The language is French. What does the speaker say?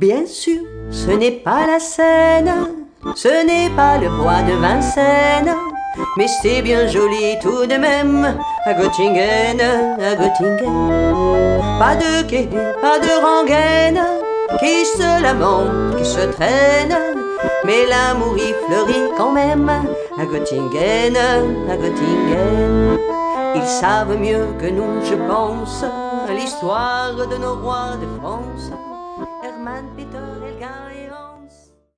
Bien sûr, ce n'est pas la Seine, ce n'est pas le bois de Vincennes, mais c'est bien joli tout de même à Göttingen, à Göttingen. Pas de quai, pas de rengaine qui se lamente, qui se traîne, mais l'amour y fleurit quand même à Göttingen, à Göttingen. Ils savent mieux que nous, je pense, l'histoire de nos rois de France. Hermann, Peter, Elgin et